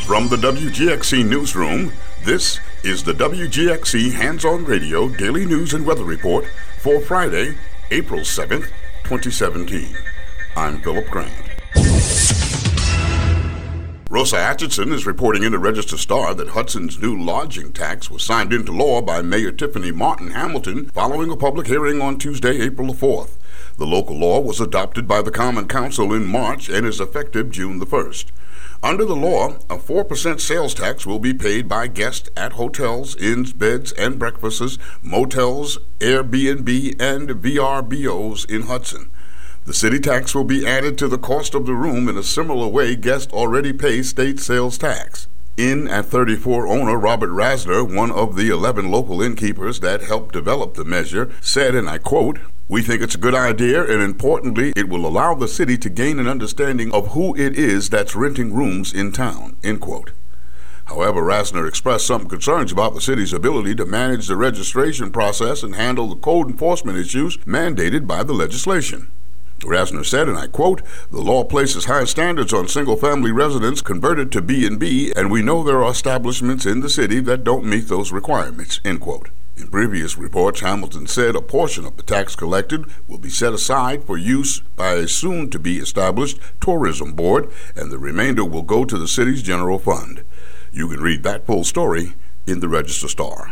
From the WGXC Newsroom, this is the WGXC Hands-On Radio Daily News and Weather Report for Friday, April 7th, 2017. I'm Philip Grant. Rosa Atchison is reporting in the Register-Star that Hudson's new lodging tax was signed into law by Mayor Tiffany Martin Hamilton following a public hearing on Tuesday, April 4th. The local law was adopted by the Common Council in March and is effective June the 1st. Under the law, a 4% sales tax will be paid by guests at hotels, inns, beds, and breakfasts, motels, Airbnb, and VRBOs in Hudson. The city tax will be added to the cost of the room in a similar way guests already pay state sales tax. Inn at 34 owner Robert Rasner, one of the 11 local innkeepers that helped develop the measure, said, and I quote, "We think it's a good idea, and importantly, it will allow the city to gain an understanding of who it is that's renting rooms in town," end quote. However, Rasner expressed some concerns about the city's ability to manage the registration process and handle the code enforcement issues mandated by the legislation. Rasner said, and I quote, "The law places high standards on single-family residents converted to B&B, and we know there are establishments in the city that don't meet those requirements," end quote. In previous reports, Hamilton said a portion of the tax collected will be set aside for use by a soon-to-be-established tourism board, and the remainder will go to the city's general fund. You can read that full story in the Register-Star.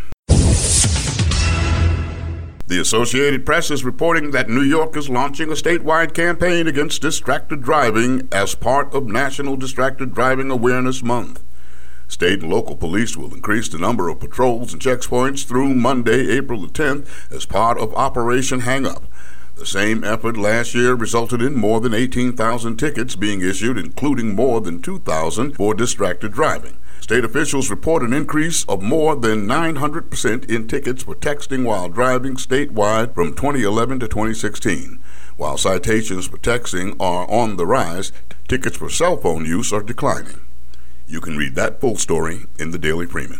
The Associated Press is reporting that New York is launching a statewide campaign against distracted driving as part of National Distracted Driving Awareness Month. State and local police will increase the number of patrols and checkpoints through Monday, April the 10th, as part of Operation Hang Up. The same effort last year resulted in more than 18,000 tickets being issued, including more than 2,000 for distracted driving. State officials report an increase of more than 900% in tickets for texting while driving statewide from 2011 to 2016. While citations for texting are on the rise, tickets for cell phone use are declining. You can read that full story in the Daily Freeman.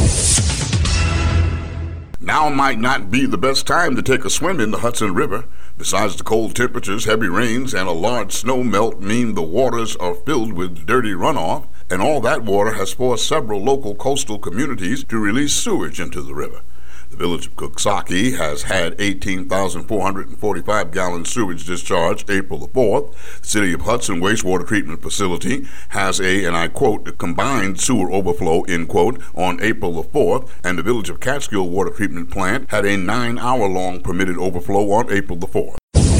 Now might not be the best time to take a swim in the Hudson River. Besides the cold temperatures, heavy rains, and a large snow melt mean the waters are filled with dirty runoff, and all that water has forced several local coastal communities to release sewage into the river. The village of Coxsackie has had 18,445 gallons sewage discharged April the 4th. The City of Hudson Wastewater Treatment Facility has a, and I quote, "a combined sewer overflow," end quote, on April the 4th, and the village of Catskill Water Treatment Plant had a 9-hour-long permitted overflow on April the 4th.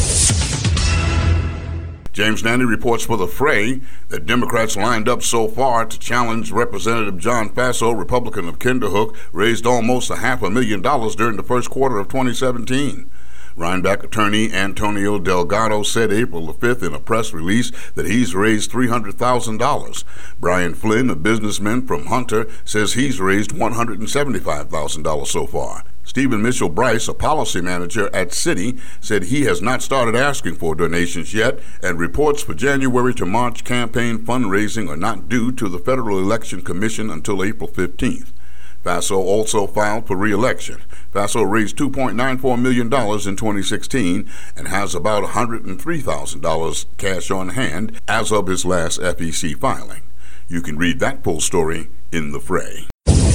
James Nanny reports for The Fray that Democrats lined up so far to challenge Representative John Faso, Republican of Kinderhook, raised almost $500,000 during the first quarter of 2017. Rhinebeck attorney Antonio Delgado said April the 5th in a press release that he's raised $300,000. Brian Flynn, a businessman from Hunter, says he's raised $175,000 so far. Stephen Mitchell Bryce, a policy manager at Citi, said he has not started asking for donations yet, and reports for January to March campaign fundraising are not due to the Federal Election Commission until April 15th. Faso also filed for re-election. Faso raised $2.94 million in 2016 and has about $103,000 cash on hand as of his last FEC filing. You can read that full story in The Fray.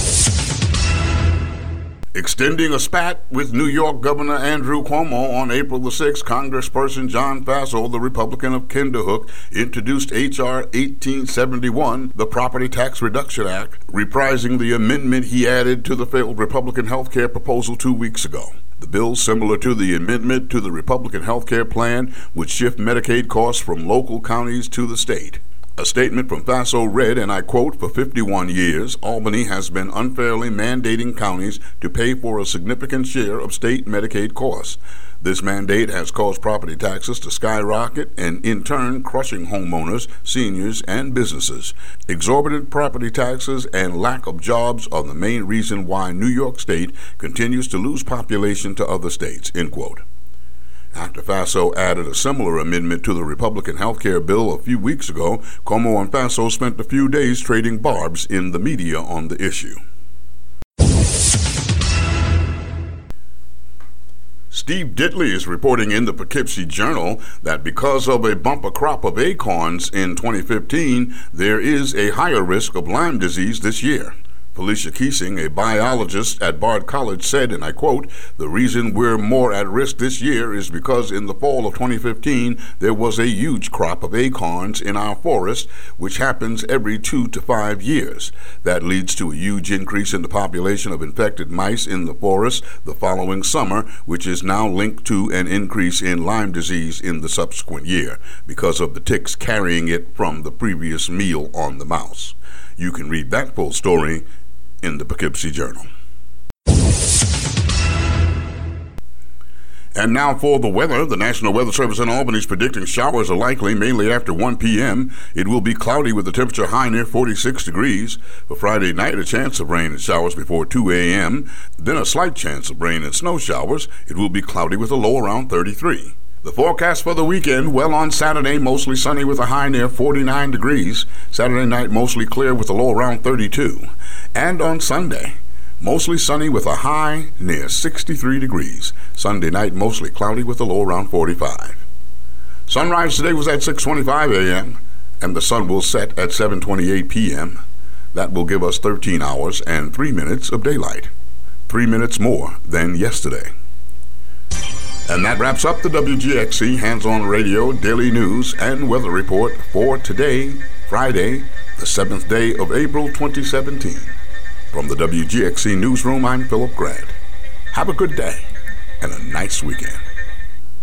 Extending a spat with New York Governor Andrew Cuomo on April the 6th, Congressperson John Faso, the Republican of Kinderhook, introduced H.R. 1871, the Property Tax Reduction Act, reprising the amendment he added to the failed Republican health care proposal 2 weeks ago. The bill, similar to the amendment to the Republican health care plan, would shift Medicaid costs from local counties to the state. A statement from Faso read, and I quote, "For 51 years, Albany has been unfairly mandating counties to pay for a significant share of state Medicaid costs. This mandate has caused property taxes to skyrocket and, in turn, crushing homeowners, seniors, and businesses. Exorbitant property taxes and lack of jobs are the main reason why New York State continues to lose population to other states," end quote. After Faso added a similar amendment to the Republican health care bill a few weeks ago, Cuomo and Faso spent a few days trading barbs in the media on the issue. Steve Ditley is reporting in the Poughkeepsie Journal that because of a bumper crop of acorns in 2015, there is a higher risk of Lyme disease this year. Felicia Keesing, a biologist at Bard College, said, and I quote, "The reason we're more at risk this year is because in the fall of 2015, there was a huge crop of acorns in our forest, which happens every 2 to 5 years. That leads to a huge increase in the population of infected mice in the forest the following summer, which is now linked to an increase in Lyme disease in the subsequent year because of the ticks carrying it from the previous meal on the mouse." You can read that full story in the Poughkeepsie Journal. And now for the weather. The National Weather Service in Albany is predicting showers are likely mainly after 1 p.m. It will be cloudy with the temperature high near 46 degrees. For Friday night, a chance of rain and showers before 2 a.m. Then a slight chance of rain and snow showers. It will be cloudy with a low around 33. The forecast for the weekend, well, on Saturday, mostly sunny with a high near 49 degrees. Saturday night, mostly clear with a low around 32. And on Sunday, mostly sunny with a high near 63 degrees. Sunday night, mostly cloudy with a low around 45. Sunrise today was at 6:25 a.m., and the sun will set at 7:28 p.m. That will give us 13 hours and 3 minutes of daylight. 3 minutes more than yesterday. And that wraps up the WGXC Hands-On Radio Daily News and Weather Report for today, Friday, the 7th day of April 2017. From the WGXC Newsroom, I'm Philip Grant. Have a good day and a nice weekend.